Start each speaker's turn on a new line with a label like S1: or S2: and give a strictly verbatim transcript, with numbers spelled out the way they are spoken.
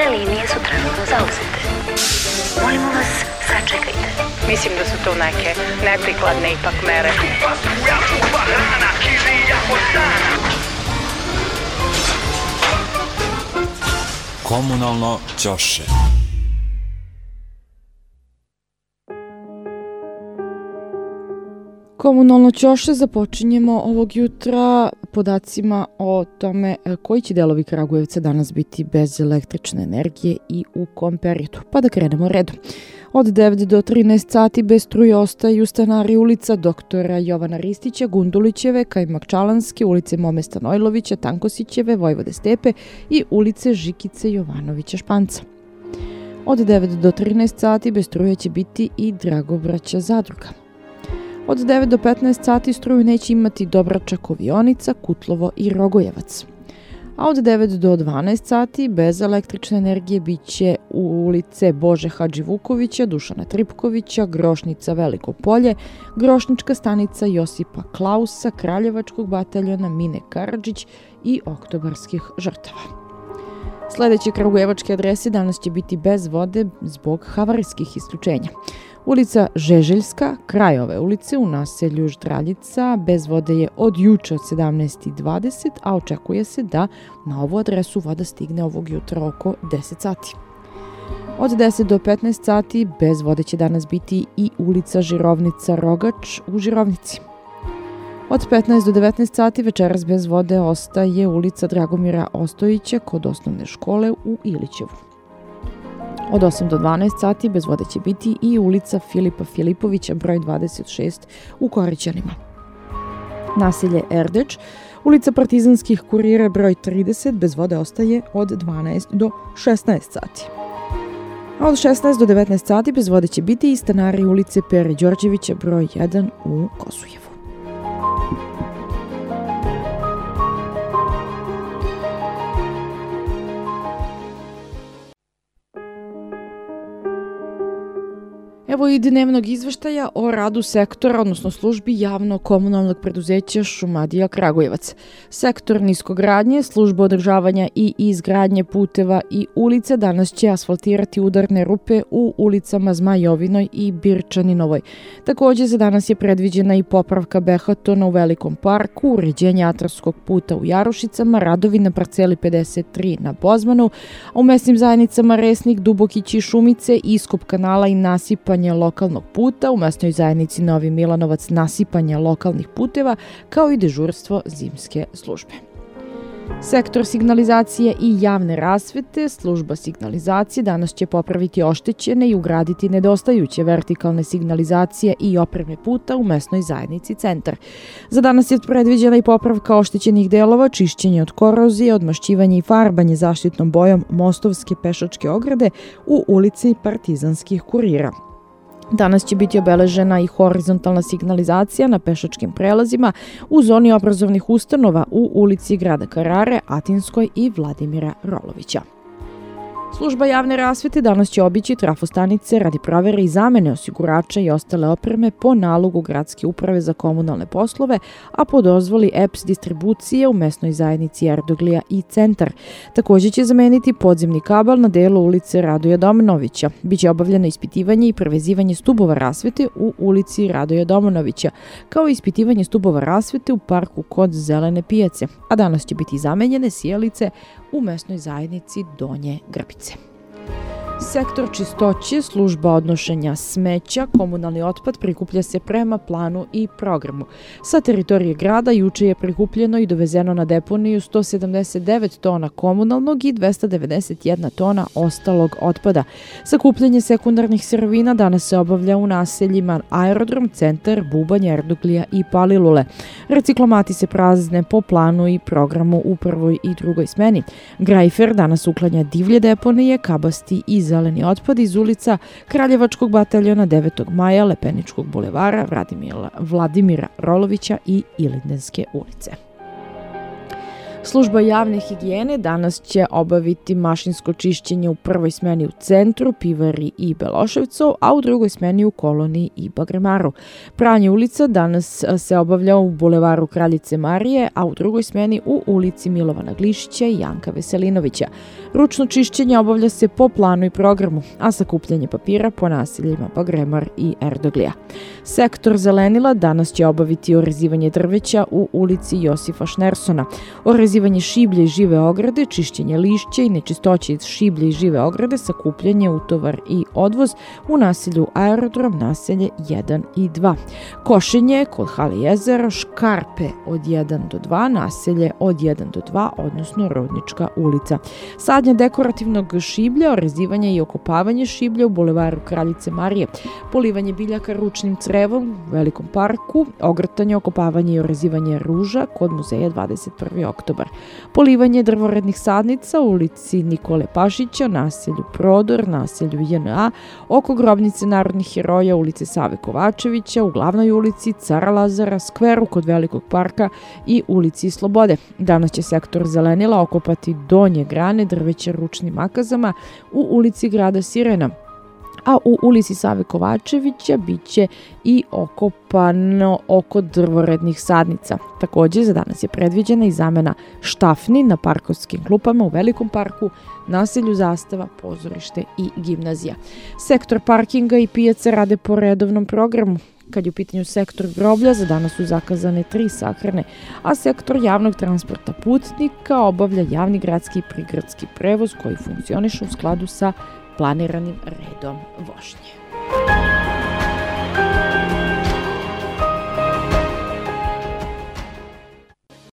S1: Sve linije su trenutno zauzete. Molimo vas, sačekajte.
S2: Mislim da su to neke neprikladne ipak mere.
S3: Komunalno ćoše.
S4: Komunalno ćoše započinjemo ovog jutra podacima o tome koji će delovi Kragujevca danas biti bez električne energije i u kom periodu. Pa da krenemo redom. Od devet do trinaest sati bez struje ostaju stanari ulica doktora Jovana Ristića, Gundulićeve, Kajmakčalanske, ulice Mome Stanojlovića, Tankosićeve, Vojvode Stepe i ulice Žikice Jovanovića Španca. Od devet do trinaest sati bez struje će biti i Dragobraća Zadruga. Od devet do petnaest sati struju neće imati Dobrača Kovionica, Kutlovo i Rogojevac. A od devet do dvanaest sati bez električne energije bit će u ulice Bože Hadživukovića, Dušana Tripkovića, Grošnica Veliko Polje, Grošnička stanica Josipa Klausa, Kraljevačkog bataljona Mine Karadžić i Oktobarskih žrtava. Sledeće kragujevačke adrese danas će biti bez vode zbog havarijskih isključenja. Ulica Žeželjska, kraj ove ulice u naselju Ždraljica, bez vode je od juče od sedamnaest i dvadeset, a očekuje se da na ovu adresu voda stigne ovog jutra oko deset sati. Od deset do petnaest sati bez vode će danas biti i ulica Žirovnica Rogač u Žirovnici. Od petnaest do devetnaest sati večeras bez vode ostaje ulica Dragomira Ostojića kod osnovne škole u Ilićevu. Od osam do dvanaest sati bez vode će biti i ulica Filipa Filipovića broj dvadeset šest u Korićanima. Naselje Erdeč, ulica Partizanskih kurira broj trideset bez vode ostaje od dvanaest do šesnaest sati. A od šesnaest do devetnaest sati bez vode će biti i stanari ulice Pere Đorđevića broj jedan u Kosujevu. Evo i dnevnog izveštaja o radu sektora, odnosno službi javno-komunalnog preduzeća Šumadija Kragujevac. Sektor niskogradnje, služba održavanja i izgradnje puteva i ulica danas će asfaltirati udarne rupe u ulicama Zmajovinoj i Birčaninovoj. Takođe za danas je predviđena i popravka behatona u Velikom parku, uređenje atarskog puta u Jarušicama, radovi na parceli pedeset tri na Bozmanu, a u mesnim zajednicama Resnik, Dubokić i Šumice, iskop kanala i nasipanje lokalnog puta, u mesnoj zajednici Novi Milanovac nasipanje lokalnih puteva, kao i dežurstvo zimske službe. Sektor signalizacije i javne rasvete, služba signalizacije danas će popraviti oštećene i ugraditi nedostajuće vertikalne signalizacije i opreme puta u mesnoj zajednici Centar. Za danas je predviđena i popravka oštećenih delova, čišćenje od korozije, odmašćivanje i farbanje zaštitnom bojom mostovske pešačke ograde u ulici Partizanskih kurira. Danas će biti obeležena i horizontalna signalizacija na pešačkim prelazima u zoni obrazovnih ustanova u ulici Grada Karare, Atinskoj i Vladimira Rolovića. Služba javne rasvete danas će obići trafostanice radi provere i zamene osigurača i ostale opreme po nalogu Gradske uprave za komunalne poslove, a po dozvoli E P S distribucije u mesnoj zajednici Erdoglija i Centar. Takođe će zameniti podzemni kabel na delu ulice Radoja Domanovića. Biće obavljeno ispitivanje i prevezivanje stubova rasvete u ulici Radoja Domanovića, kao i ispitivanje stubova rasvete u parku kod Zelene pijace, a danas će biti zamenjene sijalice u mesnoj zajednici Donje Grbice. Sektor čistoće, služba odnošenja smeća, komunalni otpad prikuplja se prema planu i programu. Sa teritorije grada juče je prikupljeno i dovezeno na deponiju sto sedamdeset devet tona komunalnog i dvesta devedeset jedna tona ostalog otpada. Sakupljanje sekundarnih sirovina danas se obavlja u naseljima Aerodrom, Centar, Bubanj, Erduglija i Palilule. Reciklomati se prazne po planu i programu u prvoj i drugoj smeni. Grajfer danas uklanja divlje deponije, kabasti i zeleni otpad iz ulica Kraljevačkog bataljona devetog maja, Lepeničkog bulevara, Vladimira, Vladimira Rolovića i Ilindenske ulice. Služba javne higijene danas će obaviti mašinsko čišćenje u prvoj smeni u centru, Pivari i Beloševcu, a u drugoj smeni u Koloniji i Bagremaru. Pranje ulica danas se obavlja u bulevaru Kraljice Marije, a u drugoj smeni u ulici Milovana Glišića i Janka Veselinovića. Ručno čišćenje obavlja se po planu i programu, a sakupljanje papira po naseljima Bagremar i Erdoglija. Sektor zelenila danas će obaviti orezivanje drveća u ulici Josifa Šnersona, orezivanje šiblje i žive ograde, čišćenje lišća i nečistoće iz šiblje i žive ograde, sakupljanje, utovar i odvoz u naselju Aerodrom, naselje jedan i dva. Košenje kod Hale jezera, Škarpe od jedan do dva, naselje od jedan do dva, odnosno Rodnička ulica. Sadnja dekorativnog šiblja, orezivanje i okopavanje šiblja u bulevaru Kraljice Marije, polivanje biljaka ručnim crevom u Velikom parku, ogrtanje, okopavanje i orezivanje ruža kod muzeja dvadeset prvi oktobar. Polivanje drvorednih sadnica u ulici Nikole Pašića, naselju Prodor, naselju J N A, oko grobnice narodnih heroja ulice Save Kovačevića, u glavnoj ulici Cara Lazara, skveru kod Velikog parka i ulici Slobode. Danas će sektor zelenila okopati donje grane drveća ručnim makazama u ulici Grada Sirena, a u ulici Save Kovačevića bit će i okopano oko drvorednih sadnica. Također, za danas je predviđena i zamena štafni na parkovskim klupama u Velikom parku, naselju Zastava, pozorište i gimnazija. Sektor parkinga i pijace rade po redovnom programu. Kad je u pitanju sektor groblja, za danas su zakazane tri sahrane, a sektor javnog transporta putnika obavlja javni gradski i prigradski prevoz koji funkcioniše u skladu sa planiranim redom vožnje.